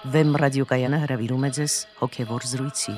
Վեմ ռադիոկայանը հրավիրում է ձեզ հոգևոր զրույցի։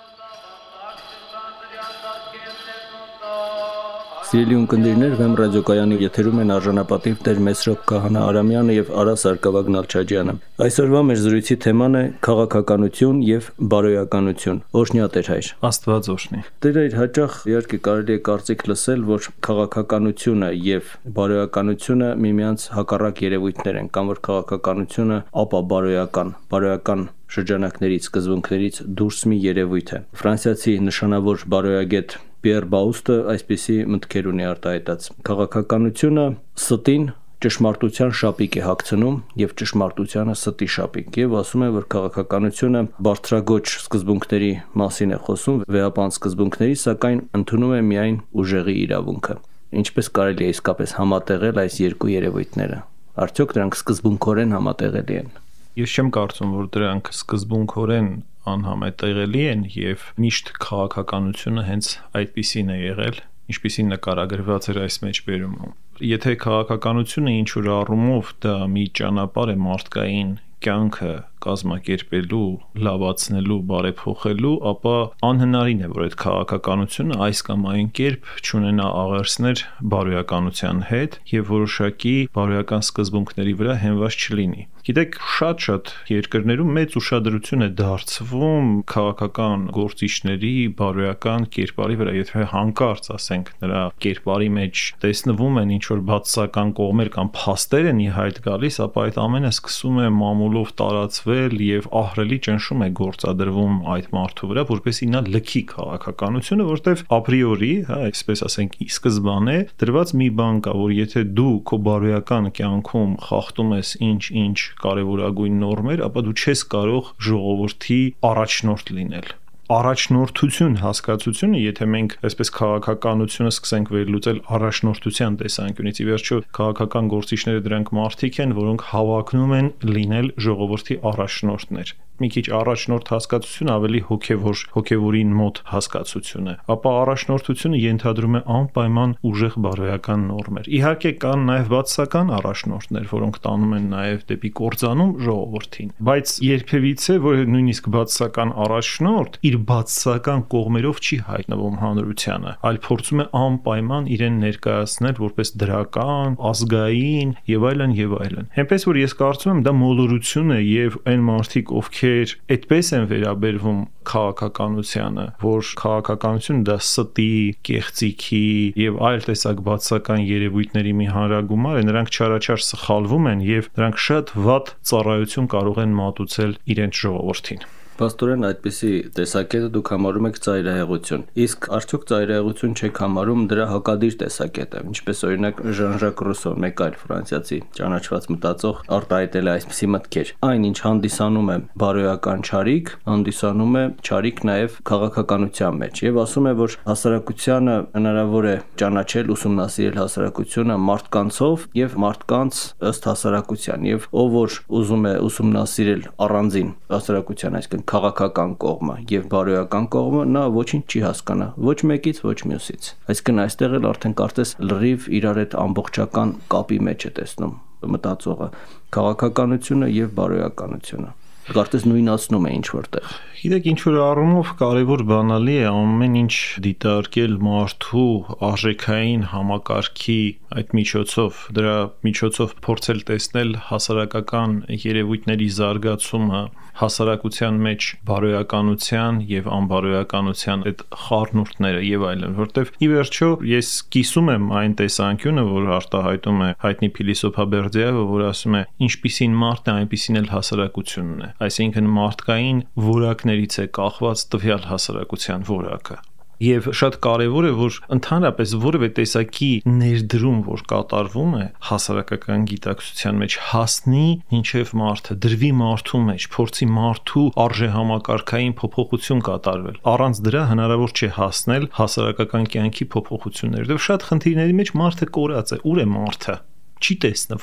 Սիրելի ունկնդիրներ, Վեմ ռադիոկայանի եթերում են արժանապատիվ Տեր Մեսրոպ Քահանա Արամյանը եւ Արա Սարգսակյան Նալչաջյանը։ Այսօրվա մեր զրույցի թեման է քաղաքականություն եւ բարոյականություն։ Օրհնյա Տեր հայր։ Աստված օրհնի։ Տեր հայր, հաճախ իհարկե կարելի է կարծիք լսել, որ քաղաքականությունը եւ բարոյականությունը միմյանց հակառակ երևույթներ են, կամ որ քաղաքականությունը ապա բարոյական շրջանակներից, սկզբունքներից դուրս մի երևույթ է։ Ֆրանսիացի նշանավոր բարոյագետ Պիեր Բաուստը այսպիսի մտքեր ունի արտահայտած. քաղաքականությունը ստին ճշմարտության շապիկ է հագցնում եւ ճշմարտությանը ստի շապիկ, եւ ասում է, որ քաղաքականությունը բարձրագոչ սկզբունքների մասին է խոսում, վեհապանց սկզբունքների, սակայն ընդունում է միայն ուժեղի իրավունքը։ Ինչպես կարելի է իսկապես համատեղել այս երկու երևույթները։ Արդյոք դրանք սկզբունքորեն համատեղելի են։ Ես չեմ կարծում, որ դրանք սկզբունքորեն անհամատեղելի են եւ միշտ քաղաքականությունը հենց այդպիսին է եղել, ինչպիսին նկարագրված էր այս մեջբերումում։ Եթե քաղաքականությունը ինչ որ առումով դա մի ճանապարհ է մարդկային կյանքը կազմակերպելու, լավացնելու, բարեփոխելու, ապա անհնարին է, որ այդ քաղաքականությունը այս կամ այն կերպ չունենա աղերսներ բարոյականության հետ եւ որոշակի բարոյական սկզբունքների վրա հենված չլինի։ Գիտեք, շատ երկրներում մեծ ուշադրություն է դարձվում քաղաքական գործիչների բարոյական կերպարի վրա, եթե հանկարծ ասենք նրա կերպարի մեջ տեսնվում են ինչ որ բացասական կողմեր կամ փաստեր են ի հայտ գալիս, ապա այդ ամենը սկսում է մամուլով տարածվել եւ ահռելի ճնշում է գործադրվում այդ մարդու վրա, որպեսզի նա լքի քաղաքականությունը, որտեվ ապրիորի, այսպես ասենք, ի սկզբանե դրված մի բան կա, որ եթե դու քո բարոյական կյանքում խախտում ես ինչ կարևորագույն նորմեր, ապա դու չես կարող ժողովրդի առաջնորդ լինել։ Առաջնորդություն հասկացությունը, եթե մենք այսպես քաղաքականությունը սկսենք վերլուծել առաջնորդության տեսանկյունից, ի վերջո քաղաքական գործիչները դրանք մարդիկ են, որոնք հավակնում են լինել ժողովրդի առաջնորդներ։ Մի քիչ առաջնորդ հասկացությունը ավելի հոգևորին մոտ հասկացություն է, ապա առաջնորդությունը ենթադրում է անպայման ուժեղ բարոյական նորմեր։ Իհարկե կան նաև բացասական առաջնորդներ, որոնք տանում են նաև դեպի կործանում ժողովրդին, բայց երբևիցե որ նույնիսկ բացասական առաջնորդ իր բացասական կողմերով չի հայտնվում հանրությանը, այլ փորձում է անպայման իրեն ներկայացնել որպես դրական, ազգային եւ այլն եւ այլն։ Հենց որ ես կարծում եմ դա մոլորություն է եւ այն մարդիկ, ովքեր այդպես են վերաբերվում քաղաքականությանը, որ քաղաքականությունը դա ստի, կեղծիքի եւ այլ տեսակ բացասական երևույթների մի հանրագումար է, նրանք չարաչար սխալվում են եւ նրանք շատ վատ ծառայություն կարող են մատուցել իրենց ժողովրդին։ Պաստորեն այդպիսի տեսակետը դուք համարում եք ծայրահեղություն, իսկ արդյոք ծայրահեղություն չեք համարում դրա հակադիր տեսակետը, ինչպես օրինակ Ժան-Ժակ Ռուսոն, մեկ այլ ֆրանսիացի ճանաչված մտածող, արտահայտել է այսպիսի մտքեր. այն ինչ հանդիսանում է բարոյական չարիք, հանդիսանում է չարիք նաև քաղաքականության մեջ, եւ ասում է, որ հասարակությանը հնարավոր է ճանաչել, ուսումնասիրել հասարակությունը մարդկանցով եւ մարդկանց ըստ հասարակության, եւ ով որ ուզում է ուսումնասիրել առանձին հասարակության, այսինքն քաղաքական կողմը եւ բարոյական կողմը, նա ոչինչ չի հասկանա, ոչ մեկից, ոչ մյուսից։ Այսինքն այստեղ էլ արդեն կարծես լրիվ իրար հետ ամբողջական կապի մեջ է տեսնում մտածողը քաղաքականությունը եւ բարոյականությունը։ Կարծես նույնացնում է ինչ որտեղ։ Գիտեք, ինչ որ առումով կարևոր բանալի է ամեն ինչ դիտարկել մարդու արժեքային համակարգի այդ միջոցով, դրա միջոցով փորձել տեսնել հասարակական երևույթների զարգացումը, հասարակության մեջ բարոյականության եւ անբարոյականության այդ խառնուրդները եւ այլն, որտեվ ի վերջո ես կիսում եմ այն տեսանկյունը, որ արտահայտում է հայտնի փիլիսոփա Բերդիայևը, որ ասում է ինչպիսին մարդն է, այնպիսին էլ հասարակությունն է, այսինքն մարդկային որակներից է կախված տվյալ հասարակության որակը։ Եվ շատ կարևոր է, որ ընդհանրապես որևէ տեսակի ներդրում, որ կատարվում է հասարակական գիտակցության մեջ, հասնի մինչև մարդը, դրվի մարդու մեջ, փորձի մարդու արժեհամակարգային փոփոխություն կատարվել։ Առանց դրա հնարավոր չէ հասնել հասարակական կյանքի փոփոխություններ։ Դեռ շատ խնդիրների մեջ մարդը կորած է։ Ուր է մարդը։ Չի տեսնվում։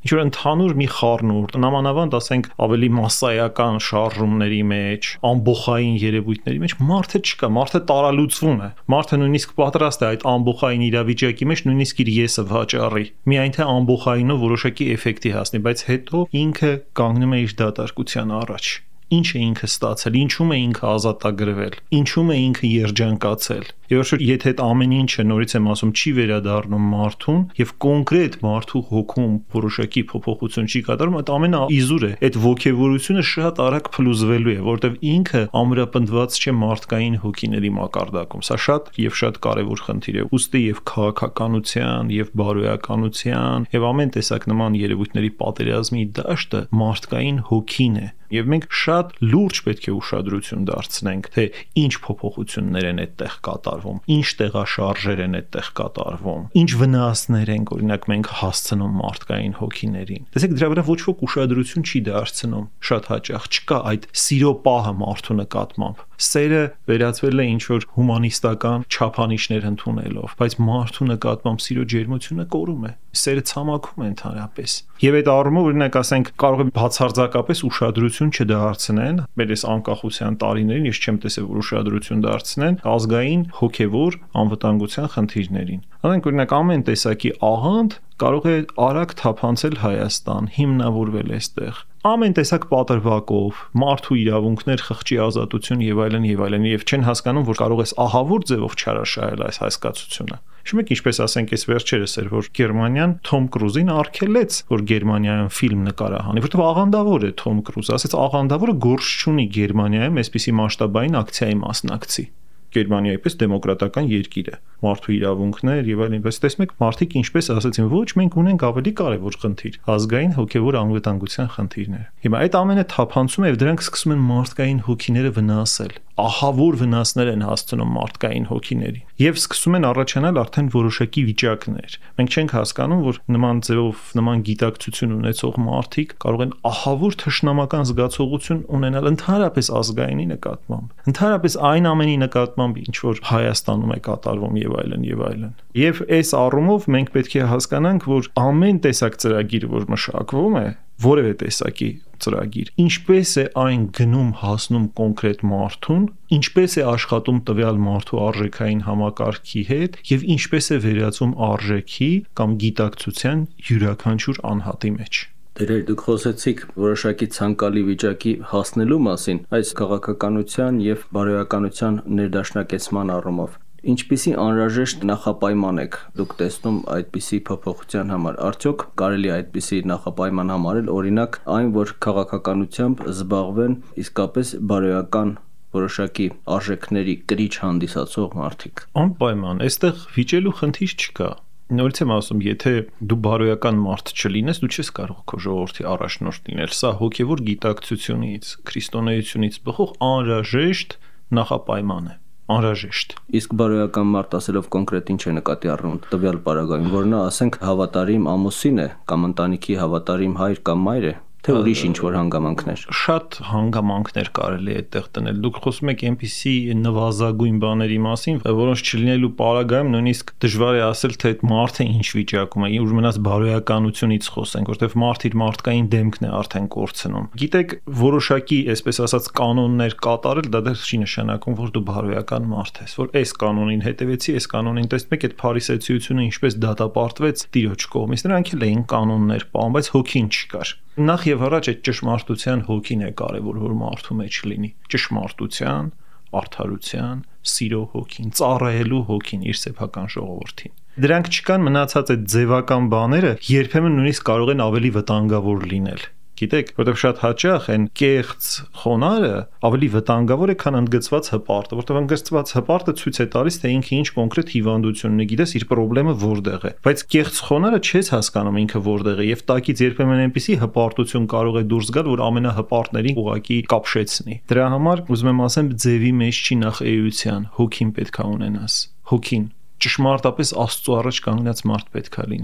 ինչ որ ընդհանուր մի խառնուրդ, նամանավանդ ասենք ավելի մասսայական շարժումների մեջ, ամբոխային երևույթների մեջ մարդը չկա, մարդը տարալուծվում է։ Մարդը նույնիսկ պատրաստ է այդ ամբոխային իրավիճակի մեջ նույնիսկ իր եսը վաճառի։ Միայն թե ամբոխայինով որոշակի էֆեկտի հասնի, բայց հետո ինքը կանգնում է իր դատարկության առաջ։ Ինչ է ինքը ստացել, ինչու՞մ է ինքը ազատագրվել, ինչու՞մ է ինքը երջանկացել։ Եվ եթե այդ ամեն ինչը նորից եմ ասում չի վերադառնում մարդուն եւ կոնկրետ մարդու հոգում որոշակի փոփոխություն չի կատարում, այդ ամենը իզուր է։ Այդ ոգևորությունը շատ արագ փլուզվելու է, որտեվ ինքը ամրապնդված չէ մարդկային հոգիների մակարդակում։ Սա շատ կարևոր խնդիր է։ Ուստի եւ քաղաքականության, եւ բարոյականության, եւ ամեն տեսակ նման երևույթների պատերազմի դաշտը մարդկային հոգին է։ Եվ մենք շատ լուրջ պետք է ուշադրություն դարձնենք, թե ինչ փոփոխություններ են այդտեղ կատարվում, ինչ տեղաշարժեր են այդտեղ կատարվում, ինչ վնասներ են, օրինակ, մենք հասցնում մարդկային հոգիներին։ Տեսեք, դրա վրա ոչ ոք ուշադրություն չի դարձնում շատ հաճախ, չկա այդ սիրո պահը մարդու նկատմամբ։ Սերը վերածվել է ինչ-որ հումանիստական չափանիշներ ընդունելով, բայց մարդու նկատմամբ սիրո ջերմությունը կորում է։ Սերը ցամաքում է ընդհանրապես։ Եվ այդ առումով, օրինակ, ասենք, կարող է բացարձակապես ուշադրություն չդարձնեն, մեր այս անկախության տարիներին ես չեմ տեսել, որ ուշադրություն դարձնեն ազգային հոգևոր անվտանգության խնդիրներին։ Ասենք, օրինակ, ամեն տեսակի աղանդ կարող է արագ թափանցել Հայաստան, հիմնավորվել այստեղ։ Ամեն տեսակ պատրվակով, մարդու իրավունքներ, խղճի ազատություն եւ այլն, եւ չեն հասկանում, որ կարող ես ահավոր ձևով չարաշահել այս հասկացությունը։ Հիշում եք, ինչպես ասենք, այս վերջերս էր, որ Գերմանիան Թոմ Կրուզին արգելեց, որ Գերմանիայում ֆիլմ նկարահանի, որտեղ աղանդավոր է Թոմ Կրուզը, ասեց աղանդավորը գործ չունի Գերմանիայում այսպիսի մասշտաբային ակցիայի մասնակցի։ Գերմանիայի պես դեմոկրատական երկիր է, մարդու իրավունքներ եւ այլն, բայց տեսնում եք, մարդիկ ինչպես ասացին, ոչ, մենք ունենք ավելի կարևոր խնդիր, ազգային հոգեվոր անվտանգության խնդիրներ։ Հիմա այդ ամենը թափանցում է եւ դրանք սկսում են մարդկային հոգիները վնասել, ահավոր վնասներ են հասցնում մարդկային հոգիների եւ սկսում են առաջանալ արդեն որոշակի վիճակներ։ Մենք չենք հասկանում, որ նման ձևով, նման գիտակցություն ունեցող մարդիկ կարող են ահավոր թշնամական զգացողություն ունենալ ընդհանրապես ազգայինի նկատմամբ, ընդհանրապես այն ամենի նկատմամբ, ինչ որ Հայաստանում է կատարվում եւ այլն։ Եվ այս առումով մենք պետք է հասկանանք, որ ամեն տեսակ ծրագիր, որ մշակվում է, որևէ տեսակի ծրագիր, ինչպես է այն գնում հասնում կոնկրետ մարդուն, ինչպես է աշխատում տվյալ մարդու արժեքային համակարգի հետ եւ ինչպես է վերածում արժեքի կամ գիտակցության յուրաքանչյուր անհատի մեջ։ Դեր դուք խոսեցիք որոշակի ցանկալի վիճակի հասնելու մասին այս քաղաքականության եւ բարոյականության ներդաշնակեցման առումով։ Ինչպիսի անհրաժեշտ նախապայման եք դուք տեսնում այդպիսի փոփոխության համար։ Արդյոք կարելի է այդպիսի նախապայման համարել, օրինակ, այն, որ քաղաքականությամբ զբաղվեն իսկապես բարոյական որոշակի արժեքների կրիչ հանդիսացող մարդիկ։ Անպայման, այստեղ վիճելու խնդիր չկա։ Նորից եմ ասում, եթե դու բարոյական մարդ չլինես, դու չես կարող քո ժողովրդի առաջնորդ լինել։ Սա հոգևոր գիտակցությունից, քրիստոնեությունից բխող անհրաժեշտ նախապայման է։ Անհրաժեշտ։ Իսկ բարոյական մարդ ասելով կոնկրետ ինչ է նկատի առնում տվյալ պարագայում, որ նա ասենք հավատարիմ ամուսին է կամ ընտանիքի հավատարիմ հայր կամ մայր է, թե ուրիշ ինչ-որ հանգամանքներ։ Շատ հանգամանքներ կարելի է այդտեղ տնել։ Դուք խոսում եք այնպիսի նվազագույն բաների մասին, որոնց չլինելու պարագայում նույնիսկ դժվար է ասել, թե այդ մարդը ինչ վիճակում է, ուր մնաց բարոյականությունից խոսենք, որտեղ մարդ իր մարդկային դեմքն է արդեն կորցնում։ Գիտեք, որոշակի, այսպես ասած, կանոններ կատարել, դա դեռ չի նշանակում, որ դու բարոյական մարդ ես, որ այս կանոնին հետևեցի, այս կանոնին տեսնում եք, այդ փարիսեցիությունը ինչպես դատապարտվեց Տիրոջ կողմից։ Նրանք էլ էին կանոններ պահում, բայց հոգին չկար։ Նախ եւ առաջ այդ ճշմարտության հոգին է կարևոր, որ մարդու մեջ լինի։ Ճշմարտության, արդարության, սիրո հոգին, ծառայելու հոգին իր սեփական ժողովրդին։ Դրանք չկան, մնացած այդ ձևական բաները երբեմն նույնիսկ կարող են ավելի վտանգավոր լինել։ Գիտեք, որտեղ շատ հաճախ են կեղծ խոնարհը ավելի վտանգավոր է, քան ընդգծված հպարտը, որտեղ ընդգծված հպարտը ցույց է տալիս, թե ինքը ինչ կոնկրետ հիվանդություն ունի, գիտես իր խնդրեմը որտեղ է։ Բայց կեղծ խոնարհը չես հասկանում ինքը որտեղ է, եւ տակից երբեմն այնպիսի հպարտություն կարող է դուրս գալ, որ ամենահպարտներին ուղակի կապշեցնի։ Դրա համար ուզում եմ ասեմ, ձևի մեջ չի նախ էության, հոգին պետք է ունենաս։ Հոգին ճշմարտապես Աստծո առաջ կանգնած մարդ պետք է լինես։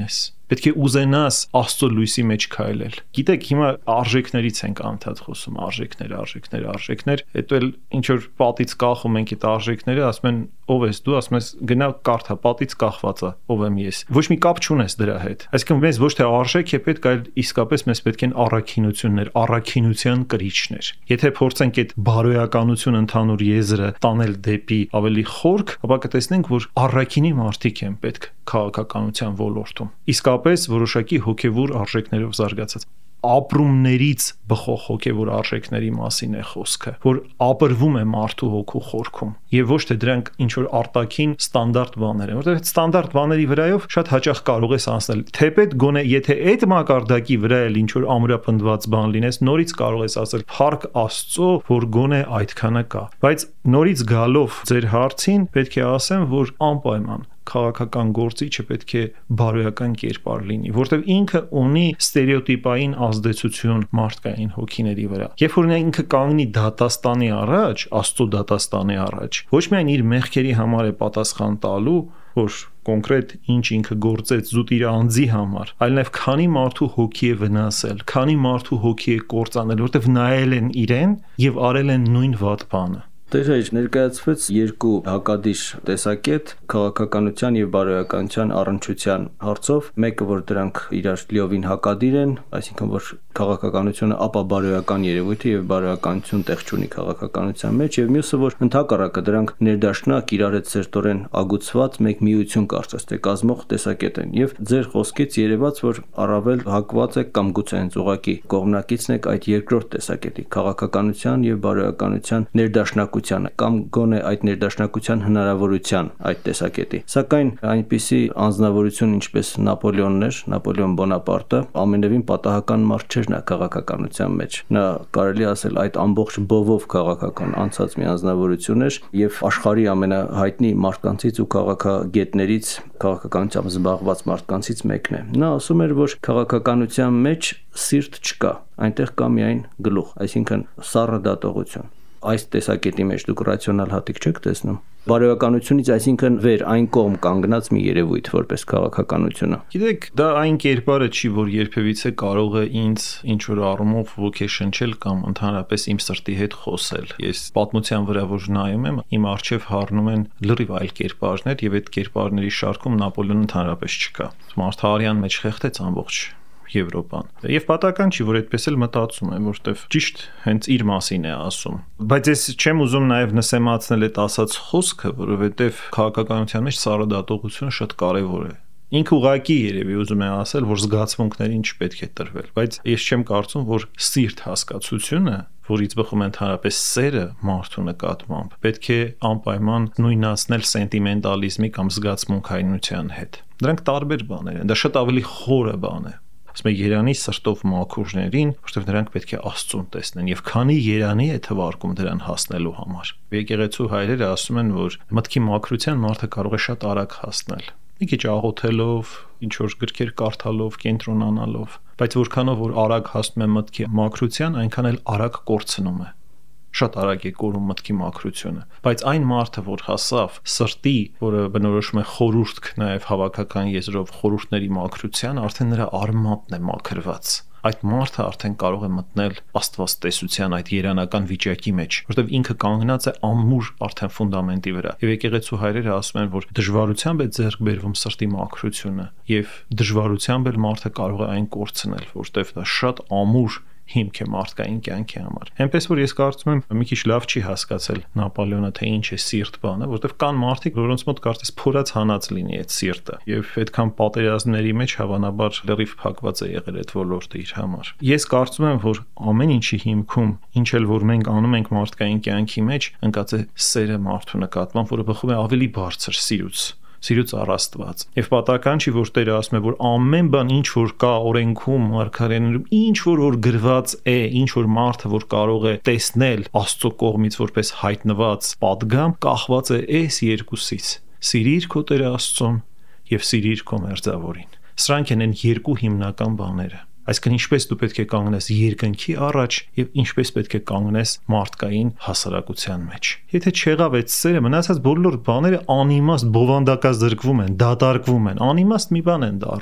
Պետք է ուզենաս Աստծո լույսի մեջ քայլել։ Գիտեք, հիմա արժեքներից ենք անդադ խոսում, արժեքներ, հետո էլ ինչ որ պատից կախում ենք այդ արժեքները, ասում են ով ես դու, ասում ես գնա կարդա, պատից կախված է, ով եմ ես։ Ոչ մի կապ չունես դրա հետ։ Այսինքն մեզ ոչ թե արժեք է պետք, այլ իսկապես մեզ պետք են առաքինություններ, առաքինության կրիչներ։ Եթե փորձենք այդ բարոյականություն ընդհանուր եզրը տանել դեպի ավելի խորք, ապա կտեսնենք, որ առաքինի մարդիկ են պետք քաղաքականության ոլորտում։ Իսկապես որոշակի հոգևոր արժեքներով զարգացած ապրումներից բխող հոգևոր արժեքների մասին է խոսքը, որ ապրվում է մարդու հոգու խորքում եւ ոչ թե դրանք ինչ որ արտաքին ստանդարտ բաներ են, որտեղ այդ ստանդարտ բաների վրայով շատ հաճախ կարող ես անցնել, թեպետ գոնե եթե այդ մակարդակի վրա էլ ինչ որ ամրապնդված բան լինես, նորից կարող ես ասել փառք Աստծո, որ գոնե այդքանը կա, բայց նորից գալով ձեր հարցին պետք է ասեմ, որ անպայման քաղաքական գործիչը պետք է բարոյական կերպար լինի, որտեղ ինքը ունի ստերեոտիպային ազդեցություն մարդկային հոգիների վրա։ Երբ որ ինքը կանգնի դատաստանի առաջ, Աստծո դատաստանի առաջ, ոչ միայն իր մեղքերի համար է պատասխան տալու, որ կոնկրետ ինչ ինքը գործեց զուտ իր անձի համար, այլ նաև քանի մարդու հոգի է վնասել, քանի մարդու հոգի է կործանել, որտեղ նայել են իրեն եւ արել են նույն վատ բանը։ Դերեջ ներկայացվեց երկու հակադիր տեսակետ քաղաքականության եւ բարոյականության առնչության հարցով, մեկը որ դրանք իրար լիովին հակադիր են, այսինքն որ քաղաքականությունը ապա բարոյական երևույթ է եւ բարոյականություն տեղ չունի քաղաքականության մեջ, եւ մյուսը որ ընդհակառակը դրանք ներդաշնակ իրար հետ սերտորեն ագուցված մեկ միություն կարծես թե կազմող տեսակետ են եւ ձեր խոսքից երևաց որ առավել հակված եք կամ գուցե հենց ուղակի կողմնակիցն եք այդ երկրորդ տեսակետի քաղաքականության եւ բարոյականության ներդաշնակության կամ գոնե այդ ներդաշնակության հնարավորության այդ տեսակետի։ Սակայն այնպիսի անձնավորություն ինչպես Նապոլեոնն էր, Նապոլեոն Բոնապարտը ամենևին պատահական մարդ չէր նա քաղաքականության մեջ։ Նա կարելի ասել այդ ամբողջ բովով քաղաքական անցած մի անձնավորություն էր եւ աշխարհի ամենահայտնի մարդկանցից ու քաղաքագետներից, քաղաքականությամբ զբաղված մարդկանցից մեկն է։ Նա ասում էր, որ քաղաքականության մեջ սիրտ չկա, այնտեղ կա միայն գլուխ, այսինքն սառը դատողություն։ Այս տեսակետի մեջ դուք ռացիոնալ հատիկ չեք տեսնում։ Բարոյականությունից այսինքն վեր այն կողմ կանգնած մի երևույթ որպես քաղաքականությունը։ Գիտեք, դա այն կերպարը չի, որ երբևիցե կարող է ինձ ինչ որ առումով ոգեշնչել կամ ընդհանրապես իմ սրտի հետ խոսել։ Ես պատմության վրա որ նայում եմ, իմ առջև հառնում են լրիվ այլ կերպարներ եւ այդ կերպարների շարքում Նապոլեոնը ընդհանրապես չկա։ Մարդահարյան մեջ խեղդեց ամբողջ Եվրոպան։ Եվ պատահական չի, որ այդպես էլ մտածում եմ, որտեվ ճիշտ հենց իր մասին է ասում։ Բայց ես չեմ ուզում նաև նսեմացնել այդ ասած խոսքը, որովհետև քաղաքականության մեջ սառը դատողությունը շատ կարևոր է։ Ինքը ուղղակի երևի ուզում է ասել, որ զգացմունքներին չպետք է տրվել, բայց ես չեմ կարծում, որ սիրտ հասկացությունը, որից բխում է ընդհանրապես սերը մարդու նկատմամբ, պետք է անպայման նույնացնել սենտիմենտալիզմի կամ զգացմունքայնության հետ։ Դրանք տարբեր բաներ են, դա շատ ավելի խորը բան է։ Ասում է Երանի սրտով մաքուրներին, որովհետև նրանք պետք է Աստծուն տեսնեն եւ քանի Երանի է թվարկում դրան հասնելու համար։ Եկեղեցու հայրերը ասում են, որ մտքի մաքրության մարդը կարող է շատ արագ հասնել։ Մի քիչ աղոթելով, ինչ որ գրքեր կարդալով, կենտրոնանալով, բայց որքանով որ արագ հասնում է մտքի մաքրության, այնքան էլ արագ կորցնում է։ Շատ արագ է կորում մտքի մաքրությունը, բայց այն մարդը, որ հասավ սրտի, որը բնորոշում է խորհուրդ նաև հավաքական եզրով խորհուրդների մաքրության, արդեն նրա արմատն է մաքրված։ Այդ մարդը արդեն կարող է մտնել աստվածտեսության այդ երանական վիճակի մեջ, որովհետև ինքը կանգնած է ամուր արդեն ֆունդամենտի վրա։ Եվ եկեղեցու հայրերը ասում են, որ դժվարությամբ է ձեռք բերվում սրտի մաքրությունը, եւ դժվարությամբ էլ մարդը կարող է այն կորցնել, որովհետև դա շատ ամուր հիմք է մարդկային կյանքի համար։ Այնպես որ ես կարծում եմ մի քիչ լավ չի հասկացել Նապոլեոնը թե ինչ է սիրտ բանը, որովհետև կան մարդիկ, որոնց մոտ կարծես փորած հանած լինի այդ սիրտը, եւ այդքան պատերազմների մեջ հավանաբար լրիվ փակված է եղել այդ ոլորտը իր համար։ Ես կարծում եմ, որ ամեն ինչի հիմքում, ինչ էլ որ մենք անում ենք մարդկային կյանքի մեջ, ընկած է սերը մարդու նկատմամբ, որը բխում է ավելի բարձր սիրուց առ Աստված։ Եվ պատահական չի, որ Տերը ասում է, որ ամեն բան ինչ որ կա օրենքում, մարգարեներում, ինչ որ գրված է, ինչ որ մարդը որ կարող է տեսնել Աստծո կողմից որպես հայտնված պատգամ, կախված է այս երկուսից. սիրիր քո Տեր Աստծուն եւ սիրիր քո մերձավորին։ Սրանք են երկու հիմնական բաները։ Այսինքն ինչպես դու պետք է կանգնես երկնքի առաջ եւ ինչպես պետք է կանգնես մարդկային հասարակության մեջ։ Եթե չեղավ այդ սերը, մնացած բոլոր բաները անիմաստ բովանդակազրկվում են, դատարկվում են, անիմաստ մի բան են դառնում։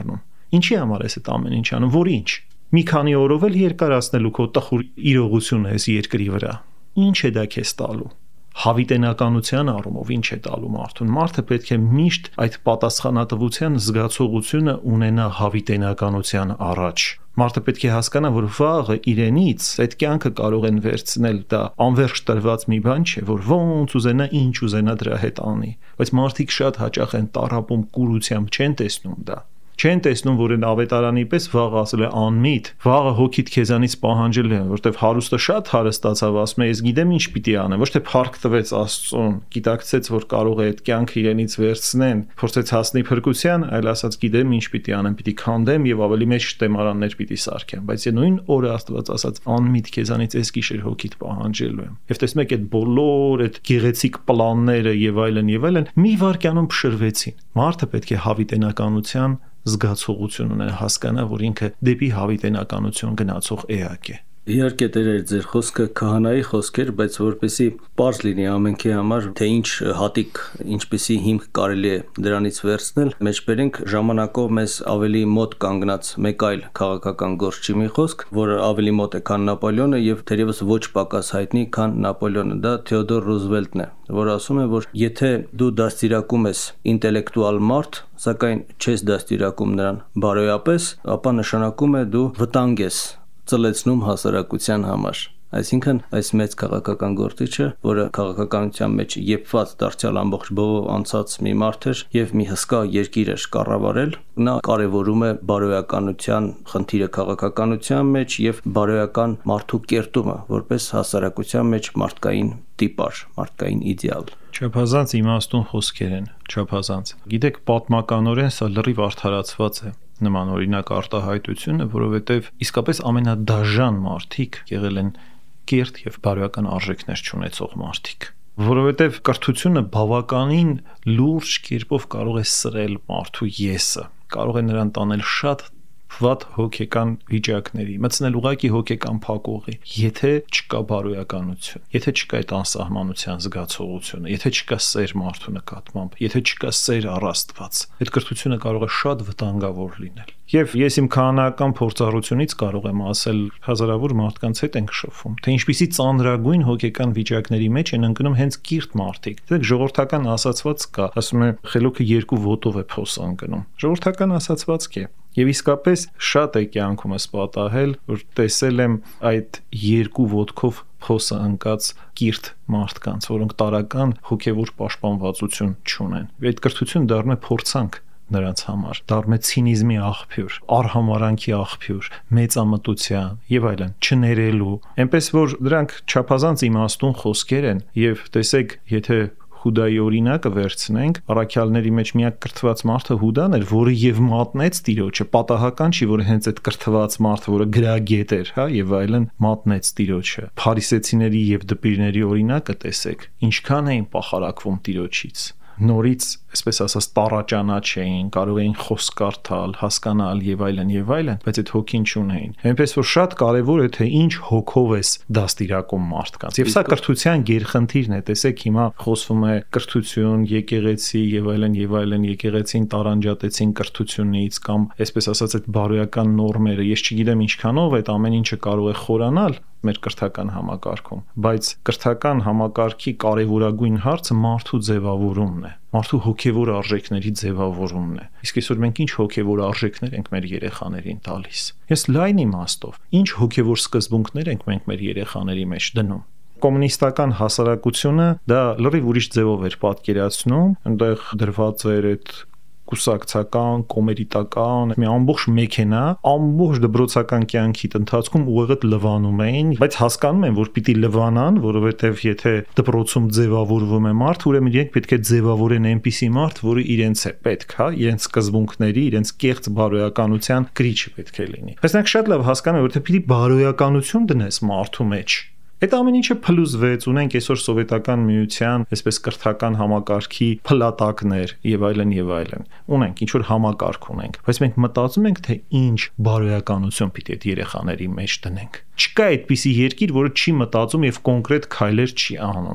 Ինչի համար ես այդ ամեն ինչ անում, որ ինչ։ Մի քանի օրով էլ երկարացնելու քո տխուր իրողությունը այս երկրի վրա։ Ինչ է դա քեզ տալու։ Հավիտենականության առումով ինչ է տալու մարդուն։ Մարդը պետք է միշտ այդ պատասխանատվության զգացողությունը ունենա հավիտենականության առաջ։ Մարդը պետք է հասկանա, որ վաղը իրենից այդ կյանքը կարող են վերցնել, դա անվերջ տրված մի բան չէ, որ ոնց ուզենա, ինչ ուզենա դրա հետ անի, բայց մարդիկ շատ հաճախ են տառապում, կուրությամբ չեն տեսնում դա։ Չեն տեսնում, որ այն ավետարանի պես վաղ ասել է անմիտ, վաղը հոգիդ քեզանից պահանջել է, որտեվ հարուստը շատ հարստացավ, ասում է, ես գիտեմ ինչ պիտի անեմ, ոչ թե փառք տվեց Աստծուն, գիտակցեց, որ կարող է այդ կյանքը իրենից վերցնեն, փորձեց հասնել փրկության, այլ ասաց գիտեմ ինչ պիտի անեմ, պիտի քանդեմ եւ ավելի մեծ շտեմարաններ պիտի սարքեմ, բայց նույն օրը Աստված ասաց անմիտ քեզանից այս գիշեր հոգիդ պահանջելու եմ։ Եվ տեսնում եք այդ բոլոր այդ գեղեցիկ պլանները եւ այլն մի վարքյանում փշրվեցին։ Մարդը պետք է հավիտենականության զգացողություն ունենա, հասկանա, որ ինքը դեպի հավիտենականություն գնացող էակ է։ Իհարկե Տեր, ձեր խոսքը քահանայի խոսք էր, բայց որպեսզի պարզ լինի ամենքի համար, թե ինչ հատիկ, ինչպիսի հիմք կարելի է դրանից վերցնել, մեջբերենք ժամանակով մեզ ավելի մոտ կանգնած մեկ այլ քաղաքական գործչի մի խոսք, որը ավելի մոտ է, քան Նապոլեոնը եւ թերևս ոչ պակաս հայտնի, քան Նապոլեոնը, դա Թեոդոր Ռուզվելտն է, որ ասում է, որ եթե դու դաստիարակում ես ինտելեկտուալ մարդ, սակայն չես դաստիարակում նրան բարոյապես, ապա նշանակում է դու վտանգ ես ծլեցնում հասարակության համար։ Այսինքն այս մեծ քաղաքական գործիչը, որը քաղաքականության մեջ եփված դարձյալ ամբողջ բովով անցած մի մարդ էր եւ մի հսկա երկիր էր կառավարել, նա կարևորում է բարոյականության խնդիրը քաղաքականության մեջ եւ բարոյական մարդու կերտումը որպես հասարակության մեջ մարդկային տիպար, մարդկային իդեալ։ Չափազանց իմաստուն խոսքեր են, չափազանց։ Գիտեք, պատմականորեն սա լրիվ արդարացված է։ Նման օրինակ արտահայտությունը, որովհետև իսկապես ամենադաժան մարդիկ եղել են կերտ եւ բարոյական արժեքներ չունեցող մարդիկ, որովհետև կրթությունը բավականին լուրջ կերպով կարող է սրել մարդու եսը, կարող է նրան տանել շատ վատ հոգեկան վիճակների, մտցնել ուղակի հոգեկան փակուղի, եթե չկա բարոյականություն, եթե չկա այդ անսահմանության զգացողությունը, եթե չկա սեր մարդու նկատմամբ, եթե չկա սեր առ Աստված, այդ կրթությունը կարող է շատ վտանգավոր լինել։ Եվ ես իմ քահանայական փորձառությունից կարող եմ ասել, հազարավոր մարդկանց հետ ենք շփվում, թե ինչպիսի ծանրագույն հոգեկան վիճակների մեջ են ընկնում հենց կիրթ մարդիկ։ Դեք ժողովրդական ասացված կա, ասում է խելոքը երկու ոտով է փոս ընկնում։ Ժողովրդական ասացվածք է։ Եվ իսկապես շատ է կյանքումս պատահել, որ տեսել եմ այդ երկու ոտքով փոսը ընկած կիրթ մարդկանց, որոնք տարական հոգևոր պաշտպանվածություն չունեն։ Այդ կրթությունը դառնում է փորձանք նրանց համար, դառնում է ցինիզմի աղբյուր, արհամարանքի աղբյուր, մեծամտության եւ այլն, չներելու։ Այնպես որ դրանք չափազանց իմաստուն խոսքեր են եւ տեսեք, եթե Հուդայի օրինակը վերցնենք, առաքյալների մեջ միակ կրթված մարդը Հուդան էր, որը եւ մատնեց Տիրոջը, պատահական չի, որ հենց այդ կրթված մարդը, որը գրագետ էր, հա, եւ այլն, մատնեց Տիրոջը։ Փարիսեցիների եւ դպիրների օրինակը տեսեք, ինչքան էին պախարակվում Տիրոջից։ Նորից, այսպես ասած, տարաճանաչ էին, կարող էին խոսք կարդալ, հասկանալ եւ այլն, բայց այդ հոգին չունեին։ Այնպես որ շատ կարեւոր է թե ինչ հոգով ես դաստիարակում մարդկանց։ Եվ սա կրթության գերխնդիրն է, տեսեք, հիմա խոսվում է կրթություն, եկեղեցի եւ այլն, եկեղեցին տարանջատեցին կրթությունից կամ այսպես ասած այդ բարոյական նորմերը, ես չգիտեմ ինչքանով այդ ամեն ինչը կարող է խորանալ մեր կրթական համակարգում, բայց կրթական համակարգի կարևորագույն հարցը մարդու ձևավորումն է, մարդու հոգևոր արժեքների ձևավորումն է։ Իսկ այսօր մենք ինչ հոգևոր արժեքներ ենք մեր երեխաներին տալիս։ Ես լայն իմաստով, ինչ հոգևոր սկզբունքներ ենք մենք մեր երեխաների մեջ դնում։ Կոմունիստական հասարակությունը դա լրիվ ուրիշ ձևով էր պատկերացնում, այնտեղ դրված էր այդ կուսակցական, կոմերիտական, մի ամբողջ մեքենա, ամբողջ դպրոցական կյանքի ընթացքում ուղեղդ լվանում էին, բայց հասկանում են, որ պիտի լվանան, որովհետև եթե դպրոցում ձևավորվում է մարդ, ուրեմն իրենք պետք է ձևավորեն այնպիսի մարդ, որը իրենց է պետք, հա, իրենց սկզբունքների, իրենց կեղծ բարոյականության կրիչը պետք է լինի։ Բայց նրանք շատ լավ հասկանում են, որ պիտի բարոյականություն դնես մարդու մեջ։ Այդ ամեն ինչը փլուզվեց, ունենք այսօր սովետական միության, այսպես կրթական համակարգի փլատակներ եւ այլն։ Ունենք ինչ որ համակարգ ունենք, բայց մենք մտածում ենք, թե ինչ բարոյականություն պիտի այդ երեխաների մեջ դնենք։ Չկա այդպիսի երկիր, որը չի մտածում եւ կոնկրետ քայլեր չի անում։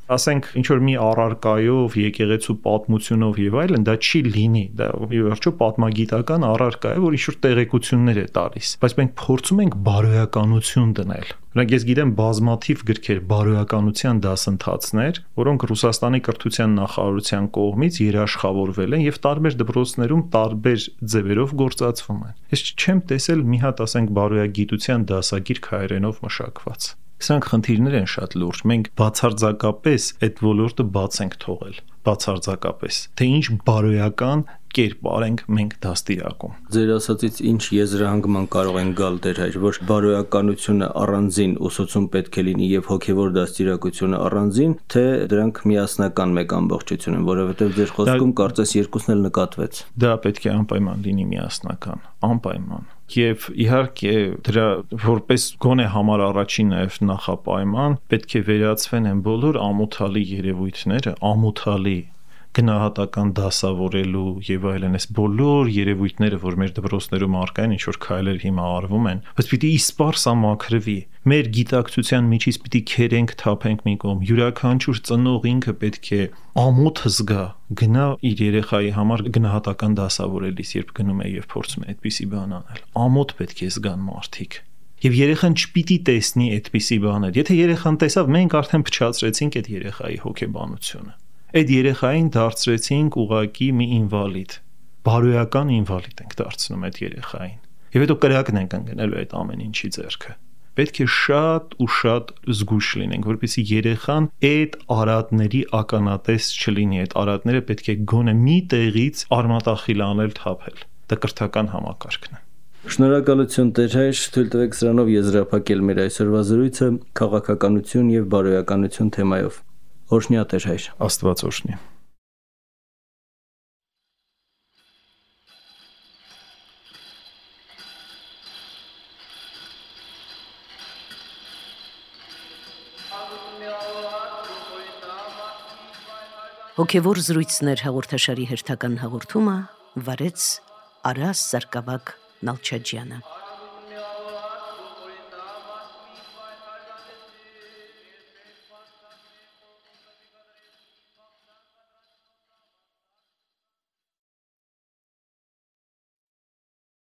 ասենք ինչ որ մի առարկայով, եկեղեցու պատմությունով եւ այլն, դա չի լինի, դա ի վերջո պատմագիտական առարկա է, որ ինչ որ տեղեկություններ է տալիս, բայց մենք փորձում ենք բարոյականություն դնել։ Օրինակ ես գիտեմ բազմաթիվ գրքեր բարոյականության դասընթացներ, որոնք Ռուսաստանի կրթության նախարարության կողմից երաշխավորվել են եւ տարբեր դպրոցներում տարբեր ձևերով գործածվում են։ Ես չեմ տեսել մի հատ, ասենք, բարոյագիտության դասագիրք հայերենով մշակված։ Սրանք խնդիրներ են շատ լուրջ։ Մենք բացարձակապես այդ ոլորտը բաց ենք թողել, բացարձակապես։ Թե ինչ բարոյական կերպար ենք մենք դաստիարակում։ Ձեր ասածից ինչ եզրահանգման կարող են գալ դեր հայր, որ բարոյականությունը առանձին ուսուցում պետք է լինի եւ հոգեվոր դաստիարակությունը առանձին, թե դրանք միասնական մեկ ամբողջություն են, որովհետեւ ձեր խոսքում կարծես երկուսն էլ նկատվեց։ Դա պետք է անպայման լինի միասնական, անպայման։ Եվ իհարկե դրա որպես գոնե համար առաջին նաև նախապայման պետք է վերացվեն այն բոլոր ամոթալի երևույթները, ամոթալի գնահատական դասավորելու եւ այլն, այս բոլոր երևույթները, որ մեր դպրոցներում առկա են, ինչ որ քայլեր հիմա արվում են, բայց պիտի իսպարս ամաքրվի։ Մեր գիտակցության միջից պիտի քերենք, թափենք մի կողմ։ Յուրաքանչյուր ծնող ինքը պետք է ամոթ զգա, գնա իր երեխայի համար գնահատական դասավորելիս, երբ գնում է եւ փորձում է այդպիսի բան անել։ Ամոթ պետք է զգան մարդիկ։ Եվ երեխան չպիտի տեսնի այդպիսի բաներ։ Եթե երեխան տեսավ, մենք արդեն փչացրեցինք այդ երեխայի հոգեբանությունը։ Այդ երեխային դարձրեցինք ուղակի մի ինվալիդ, բարոյական ինվալիդ ենք դարձնում այդ երեխային։ Եվ հետո կրակն ենք ընկնելու այդ ամեն ինչի ձեռքը։ Պետք է շատ ու շատ զգույշ լինենք, որպեսզի երեխան այդ արատների ականատես չլինի, այդ արատները պետք է գոնե մի տեղից արմատախիլ անել, թափել։ Դա կրթական համակարգն է։ Շնորհակալություն Տեր հայր, թույլ տվեք սրանով եզրափակել մեր այսօրվա զրույցը քաղաքականություն եւ բարոյականություն թեմայով։ Օրհնյա Տեր հայր։ Աստված օրհնի։ Հոգևոր զրույցներ հաղորդաշարի հերթական հաղորդումը վարեց Արաս Սարգսակ Նալչաջյանը։